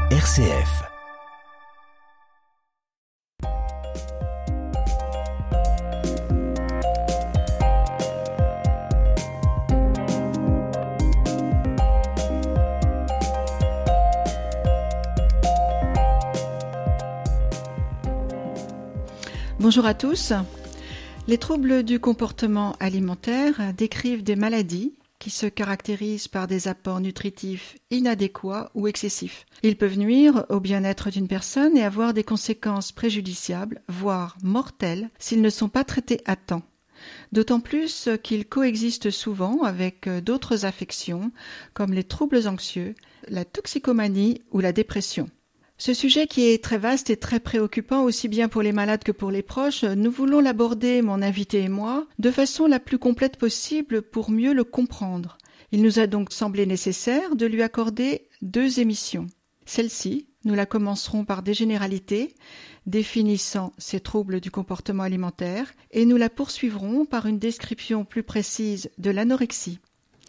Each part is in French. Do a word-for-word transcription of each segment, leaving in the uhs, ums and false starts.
R C F. Bonjour à tous. Les troubles du comportement alimentaire décrivent des maladies qui se caractérisent par des apports nutritifs inadéquats ou excessifs. Ils peuvent nuire au bien-être d'une personne et avoir des conséquences préjudiciables, voire mortelles, s'ils ne sont pas traités à temps. D'autant plus qu'ils coexistent souvent avec d'autres affections comme les troubles anxieux, la toxicomanie ou la dépression. Ce sujet qui est très vaste et très préoccupant aussi bien pour les malades que pour les proches, nous voulons l'aborder, mon invité et moi, de façon la plus complète possible pour mieux le comprendre. Il nous a donc semblé nécessaire de lui accorder deux émissions. Celle-ci, nous la commencerons par des généralités, définissant ces troubles du comportement alimentaire, et nous la poursuivrons par une description plus précise de l'anorexie.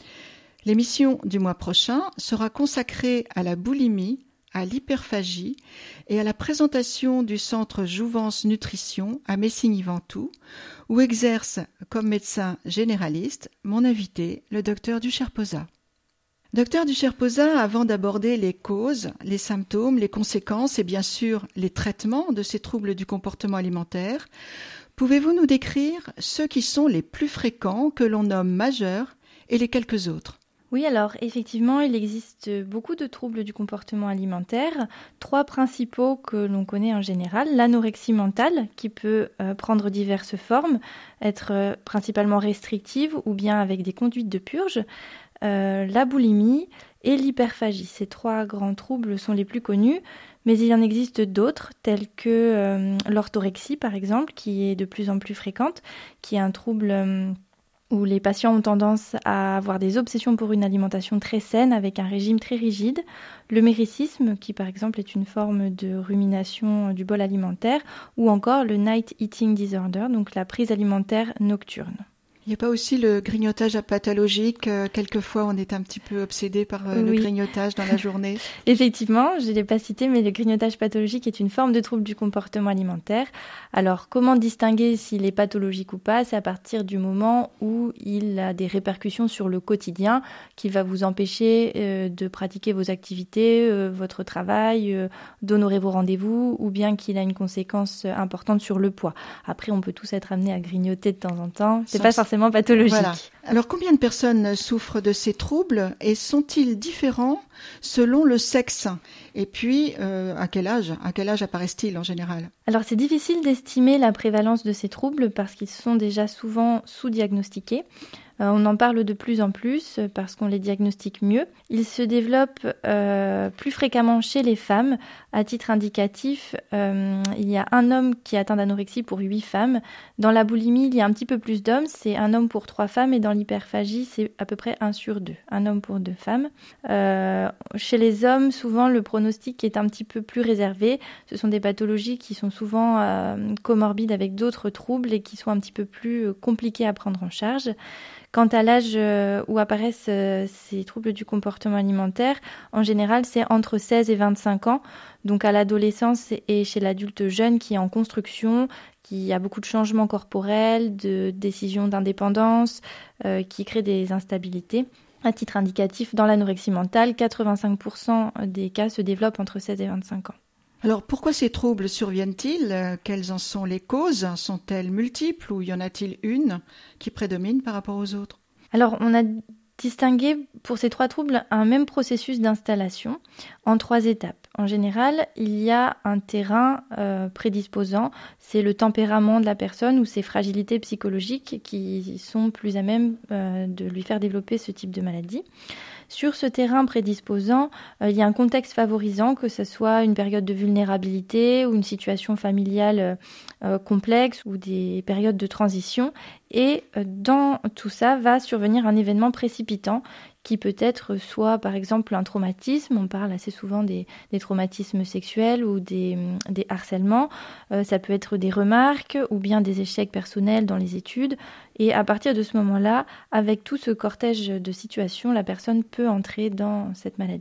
L'émission du mois prochain sera consacrée à la boulimie, à l'hyperphagie et à la présentation du centre Jouvence Nutrition à Messigny-Ventoux, où exerce comme médecin généraliste mon invité, le docteur Ducher-Posa. Docteur Ducher-Posa, avant d'aborder les causes, les symptômes, les conséquences et bien sûr les traitements de ces troubles du comportement alimentaire, pouvez-vous nous décrire ceux qui sont les plus fréquents, que l'on nomme majeurs, et les quelques autres ? Oui, alors effectivement, il existe beaucoup de troubles du comportement alimentaire. Trois principaux que l'on connaît en général. L'anorexie mentale, qui peut euh, prendre diverses formes, être euh, principalement restrictive ou bien avec des conduites de purge. Euh, la boulimie et l'hyperphagie. Ces trois grands troubles sont les plus connus, mais il y en existe d'autres, tels que euh, l'orthorexie, par exemple, qui est de plus en plus fréquente, qui est un trouble... Euh, où les patients ont tendance à avoir des obsessions pour une alimentation très saine avec un régime très rigide, le méricisme, qui par exemple est une forme de rumination du bol alimentaire, ou encore le night eating disorder, donc la prise alimentaire nocturne. Il n'y a pas aussi le grignotage pathologique? Quelquefois, on est un petit peu obsédé par oui. le grignotage dans la journée. Effectivement, je ne l'ai pas cité, mais le grignotage pathologique est une forme de trouble du comportement alimentaire. Alors, comment distinguer s'il est pathologique ou pas? C'est à partir du moment où il a des répercussions sur le quotidien, qui va vous empêcher euh, de pratiquer vos activités, euh, votre travail, euh, d'honorer vos rendez-vous, ou bien qu'il a une conséquence importante sur le poids. Après, on peut tous être amenés à grignoter de temps en temps. C'est Sans... pas forcément pathologique. Voilà. Alors, combien de personnes souffrent de ces troubles et sont-ils différents selon le sexe? Et puis, euh, à quel âge À quel âge apparaissent-ils en général? Alors, c'est difficile d'estimer la prévalence de ces troubles parce qu'ils sont déjà souvent sous-diagnostiqués. Euh, on en parle de plus en plus parce qu'on les diagnostique mieux. Ils se développent euh, plus fréquemment chez les femmes. À titre indicatif, euh, il y a un homme qui est atteint d'anorexie pour huit femmes. Dans la boulimie, il y a un petit peu plus d'hommes, c'est un homme pour trois femmes. Et dans l'hyperphagie, c'est à peu près un sur deux, un homme pour deux femmes. Euh, chez les hommes, souvent, le pronostic est un petit peu plus réservé. Ce sont des pathologies qui sont souvent euh, comorbides avec d'autres troubles et qui sont un petit peu plus compliquées à prendre en charge. Quant à l'âge où apparaissent ces troubles du comportement alimentaire, en général, c'est entre seize et vingt-cinq ans, donc à l'adolescence et chez l'adulte jeune qui est en construction, qui a beaucoup de changements corporels, de décisions d'indépendance, euh, qui créent des instabilités. À titre indicatif, dans l'anorexie mentale, quatre-vingt-cinq pour cent des cas se développent entre seize et vingt-cinq ans. Alors, pourquoi ces troubles surviennent-ils? Quelles en sont les causes? Sont-elles multiples ou y en a-t-il une qui prédomine par rapport aux autres? Alors, on a distingué pour ces trois troubles un même processus d'installation en trois étapes. En général, il y a un terrain euh, prédisposant, c'est le tempérament de la personne ou ses fragilités psychologiques qui sont plus à même euh, de lui faire développer ce type de maladie. Sur ce terrain prédisposant, euh, il y a un contexte favorisant, que ce soit une période de vulnérabilité ou une situation familiale euh, complexe ou des périodes de transition. Et euh, dans tout ça va survenir un événement précipitant qui peut être soit par exemple un traumatisme, on parle assez souvent des, des traumatismes sexuels ou des, des harcèlements, euh, ça peut être des remarques ou bien des échecs personnels dans les études. Et à partir de ce moment-là, avec tout ce cortège de situations, la personne peut entrer dans cette maladie.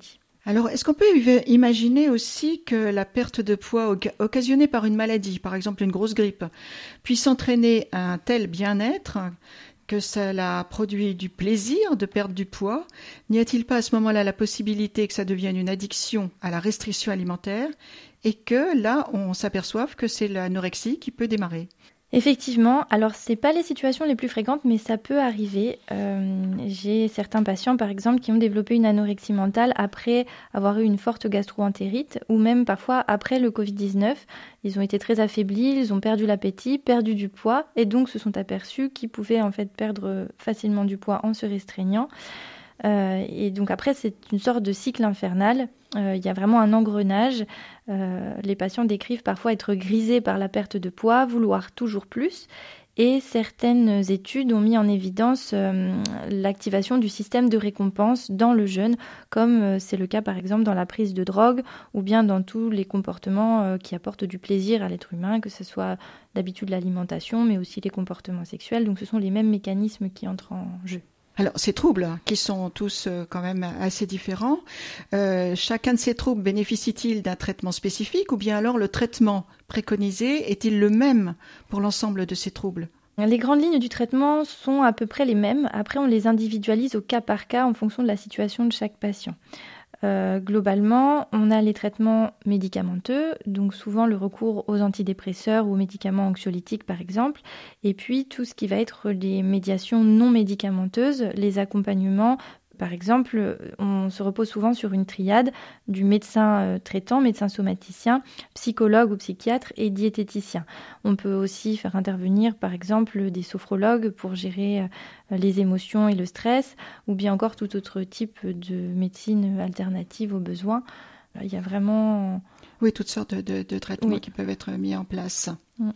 Alors, est-ce qu'on peut imaginer aussi que la perte de poids occasionnée par une maladie, par exemple une grosse grippe, puisse entraîner un tel bien-être que cela produit du plaisir de perdre du poids? N'y a-t-il pas à ce moment-là la possibilité que ça devienne une addiction à la restriction alimentaire et que là, on s'aperçoive que c'est l'anorexie qui peut démarrer? Effectivement, alors c'est pas les situations les plus fréquentes, mais ça peut arriver. Euh, j'ai certains patients, par exemple, qui ont développé une anorexie mentale après avoir eu une forte gastro-entérite, ou même parfois après le covid dix-neuf. Ils ont été très affaiblis, ils ont perdu l'appétit, perdu du poids, et donc se sont aperçus qu'ils pouvaient en fait perdre facilement du poids en se restreignant. Euh, et donc après, c'est une sorte de cycle infernal. Euh, il y a vraiment un engrenage. Euh, les patients décrivent parfois être grisés par la perte de poids, vouloir toujours plus. Et certaines études ont mis en évidence euh, l'activation du système de récompense dans le jeûne, comme euh, c'est le cas par exemple dans la prise de drogue ou bien dans tous les comportements euh, qui apportent du plaisir à l'être humain, que ce soit d'habitude l'alimentation, mais aussi les comportements sexuels. Donc ce sont les mêmes mécanismes qui entrent en jeu. Alors, ces troubles, qui sont tous euh, quand même assez différents, euh, chacun de ces troubles bénéficie-t-il d'un traitement spécifique ou bien alors le traitement préconisé est-il le même pour l'ensemble de ces troubles? Les grandes lignes du traitement sont à peu près les mêmes. Après, on les individualise au cas par cas en fonction de la situation de chaque patient. Euh, globalement, on a les traitements médicamenteux, donc souvent le recours aux antidépresseurs ou aux médicaments anxiolytiques par exemple, et puis tout ce qui va être les médiations non médicamenteuses, les accompagnements. Par exemple, on se repose souvent sur une triade du médecin traitant, médecin somaticien, psychologue ou psychiatre et diététicien. On peut aussi faire intervenir, par exemple, des sophrologues pour gérer les émotions et le stress, ou bien encore tout autre type de médecine alternative aux besoins. Il y a vraiment... Oui, toutes sortes de, de, de traitements oui. qui peuvent être mis en place. Mm.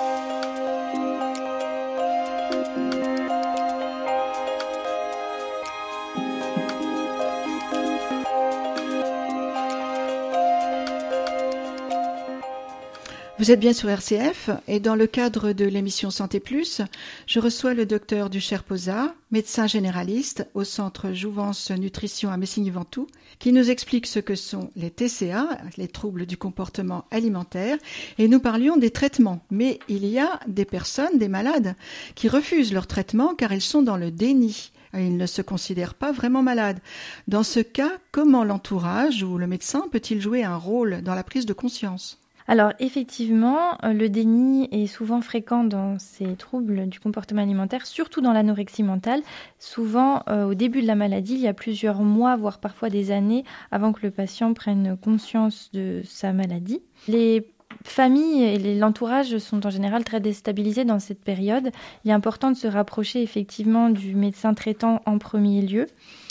Vous êtes bien sur R C F et dans le cadre de l'émission Santé Plus, je reçois le docteur Duchère Posa, médecin généraliste au centre Jouvence Nutrition à Messigny-Ventoux, qui nous explique ce que sont les T C A, les troubles du comportement alimentaire, et nous parlions des traitements. Mais il y a des personnes, des malades, qui refusent leur traitement car ils sont dans le déni. Ils ne se considèrent pas vraiment malades. Dans ce cas, comment l'entourage ou le médecin peut-il jouer un rôle dans la prise de conscience ? Alors effectivement, le déni est souvent fréquent dans ces troubles du comportement alimentaire, surtout dans l'anorexie mentale. Souvent, euh, au début de la maladie, il y a plusieurs mois, voire parfois des années, avant que le patient prenne conscience de sa maladie. Les familles et l'entourage sont en général très déstabilisés dans cette période. Il est important de se rapprocher effectivement du médecin traitant en premier lieu.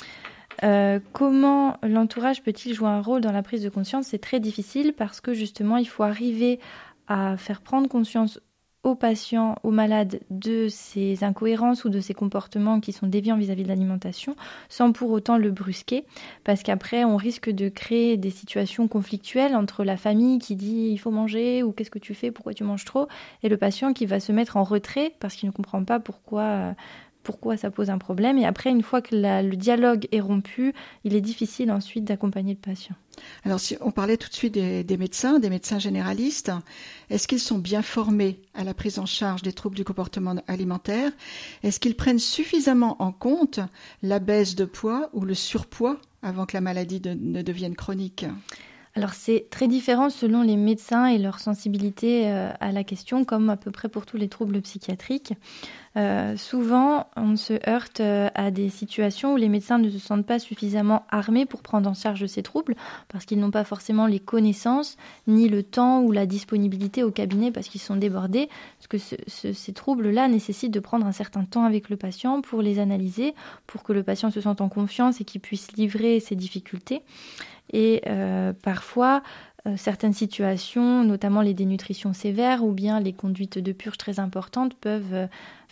Euh, comment l'entourage peut-il jouer un rôle dans la prise de conscience ? C'est très difficile parce que justement, il faut arriver à faire prendre conscience aux patients, aux malades de ces incohérences ou de ces comportements qui sont déviants vis-à-vis de l'alimentation sans pour autant le brusquer, parce qu'après, on risque de créer des situations conflictuelles entre la famille qui dit « il faut manger » ou « qu'est-ce que tu fais, pourquoi tu manges trop ?» et le patient qui va se mettre en retrait parce qu'il ne comprend pas pourquoi... Euh, pourquoi ça pose un problème. Et après, une fois que la, le dialogue est rompu, il est difficile ensuite d'accompagner le patient. Alors, si on parlait tout de suite des, des médecins, des médecins généralistes, est-ce qu'ils sont bien formés à la prise en charge des troubles du comportement alimentaire ? Est-ce qu'ils prennent suffisamment en compte la baisse de poids ou le surpoids avant que la maladie de, ne devienne chronique ? Alors c'est très différent selon les médecins et leur sensibilité euh, à la question, comme à peu près pour tous les troubles psychiatriques. Euh, souvent, on se heurte euh, à des situations où les médecins ne se sentent pas suffisamment armés pour prendre en charge ces troubles, parce qu'ils n'ont pas forcément les connaissances, ni le temps ou la disponibilité au cabinet, parce qu'ils sont débordés, parce que ce, ce, ces troubles-là nécessitent de prendre un certain temps avec le patient pour les analyser, pour que le patient se sente en confiance et qu'il puisse livrer ses difficultés. Et euh, parfois, euh, certaines situations, notamment les dénutritions sévères ou bien les conduites de purge très importantes, peuvent euh,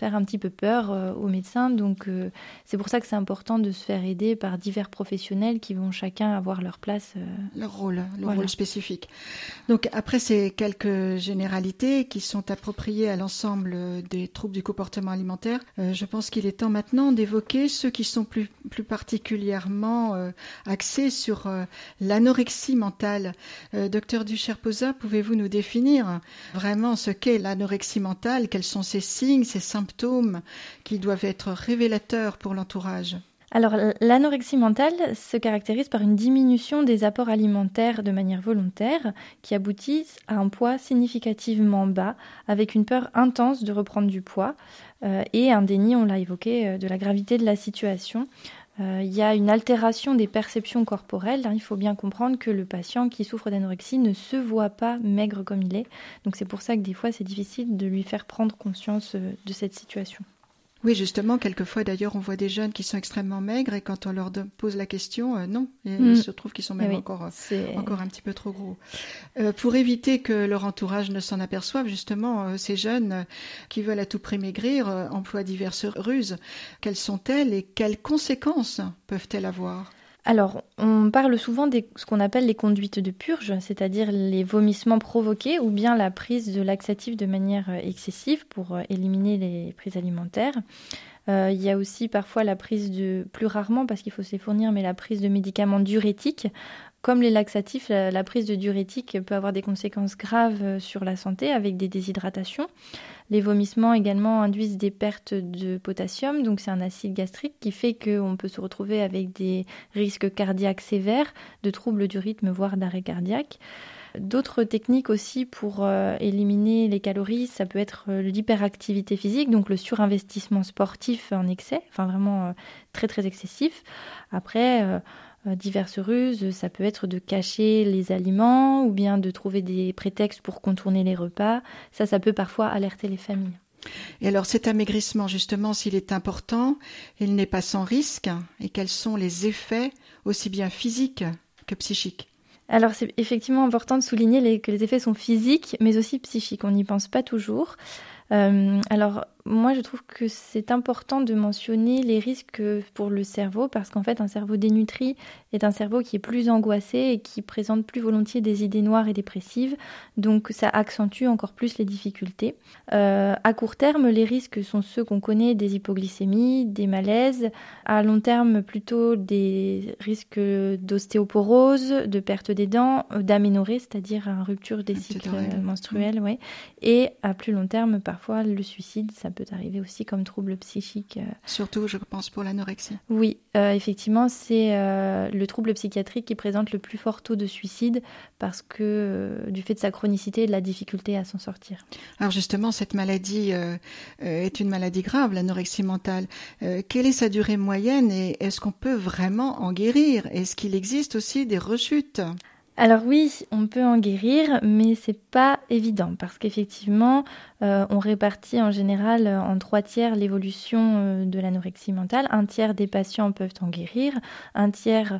faire un petit peu peur euh, aux médecins. Donc euh, c'est pour ça que c'est important de se faire aider par divers professionnels qui vont chacun avoir leur place. Euh, leur rôle, leur voilà. rôle spécifique. Donc après ces quelques généralités qui sont appropriées à l'ensemble des troubles du comportement alimentaire, euh, je pense qu'il est temps maintenant d'évoquer ceux qui sont plus, plus particulièrement euh, axés sur euh, l'anorexie mentale. Euh, docteur Ducherposa, pouvez-vous nous définir vraiment ce qu'est l'anorexie mentale? Quels sont ses signes, ses symptômes qui doivent être révélateurs pour l'entourage? Alors, l'anorexie mentale se caractérise par une diminution des apports alimentaires de manière volontaire qui aboutissent à un poids significativement bas, avec une peur intense de reprendre du poids euh, et un déni, on l'a évoqué, euh, de la gravité de la situation. Euh, il y a une altération des perceptions corporelles. Hein. Il faut bien comprendre que le patient qui souffre d'anorexie ne se voit pas maigre comme il est. Donc c'est pour ça que des fois, c'est difficile de lui faire prendre conscience euh, de cette situation. Oui, justement, quelquefois, d'ailleurs, on voit des jeunes qui sont extrêmement maigres et quand on leur de- pose la question, euh, non, et mmh. il se trouve qu'ils sont même oui, encore, euh, encore un petit peu trop gros. Euh, pour éviter que leur entourage ne s'en aperçoive, justement, euh, ces jeunes euh, qui veulent à tout prix maigrir euh, emploient diverses ruses. Quelles sont-elles et quelles conséquences peuvent-elles avoir ? Alors, on parle souvent de ce qu'on appelle les conduites de purge, c'est-à-dire les vomissements provoqués ou bien la prise de laxatifs de manière excessive pour éliminer les prises alimentaires. Euh, il y a aussi parfois la prise de, plus rarement parce qu'il faut se les fournir, mais la prise de médicaments diurétiques. Comme les laxatifs, la, la prise de diurétiques peut avoir des conséquences graves sur la santé avec des déshydratations. Les vomissements également induisent des pertes de potassium, donc c'est un acide gastrique qui fait qu'on peut se retrouver avec des risques cardiaques sévères, de troubles du rythme, voire d'arrêt cardiaque. D'autres techniques aussi pour euh, éliminer les calories, ça peut être euh, l'hyperactivité physique, donc le surinvestissement sportif en excès, enfin vraiment euh, très très excessif. Après, euh, euh, diverses ruses, ça peut être de cacher les aliments ou bien de trouver des prétextes pour contourner les repas. Ça, ça peut parfois alerter les familles. Et alors cet amaigrissement, justement, s'il est important, il n'est pas sans risque. Et quels sont les effets aussi bien physiques que psychiques ? Alors c'est effectivement important de souligner les, que les effets sont physiques mais aussi psychiques, on n'y pense pas toujours. Euh, alors moi je trouve que c'est important de mentionner les risques pour le cerveau parce qu'en fait un cerveau dénutri est un cerveau qui est plus angoissé et qui présente plus volontiers des idées noires et dépressives, donc ça accentue encore plus les difficultés. Euh, à court terme, les risques sont ceux qu'on connaît, des hypoglycémies, des malaises. À long terme, plutôt des risques d'ostéoporose, de perte des dents, d'aménorrhée, c'est-à-dire une rupture des cycles menstruels, mmh. ouais. Et à plus long terme, parfois le suicide, ça peut arriver aussi comme trouble psychique. Surtout, je pense, pour l'anorexie. Oui, euh, effectivement, c'est euh, le trouble psychiatrique qui présente le plus fort taux de suicide parce que euh, du fait de sa chronicité et de la difficulté à s'en sortir. Alors justement, cette maladie euh, euh, est une maladie grave, l'anorexie mentale. Euh, quelle est sa durée moyenne et est-ce qu'on peut vraiment en guérir ? Est-ce qu'il existe aussi des rechutes ? Alors oui, on peut en guérir, mais c'est pas évident parce qu'effectivement, euh, on répartit en général en trois tiers l'évolution euh, de l'anorexie mentale. Un tiers des patients peuvent en guérir, un tiers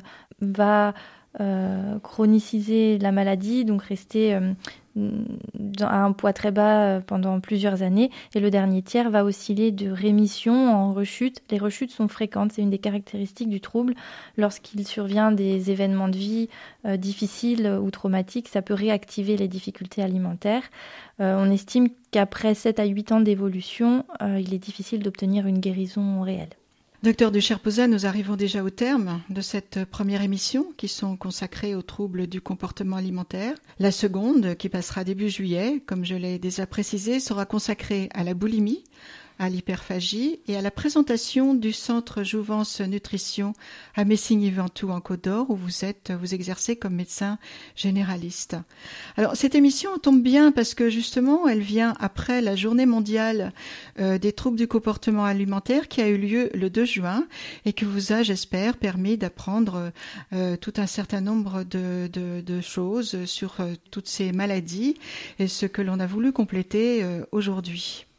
va euh, chroniciser la maladie, donc rester euh, à un poids très bas pendant plusieurs années, et le dernier tiers va osciller de rémission en rechute. Les rechutes sont fréquentes, c'est une des caractéristiques du trouble. Lorsqu'il survient des événements de vie euh, difficiles ou traumatiques, ça peut réactiver les difficultés alimentaires. Euh, on estime qu'après sept à huit ans d'évolution, euh, il est difficile d'obtenir une guérison réelle. Docteur Ducherposa, nous arrivons déjà au terme de cette première émission qui sont consacrées aux troubles du comportement alimentaire. La seconde, qui passera début juillet, comme je l'ai déjà précisé, sera consacrée à la boulimie, à l'hyperphagie et à la présentation du centre Jouvence Nutrition à Messigny-Ventoux en Côte d'Or où vous êtes, vous exercez comme médecin généraliste. Alors cette émission tombe bien parce que justement elle vient après la journée mondiale euh, des troubles du comportement alimentaire qui a eu lieu le deux juin et qui vous a, j'espère, permis d'apprendre euh, tout un certain nombre de, de, de choses sur euh, toutes ces maladies et ce que l'on a voulu compléter euh, aujourd'hui.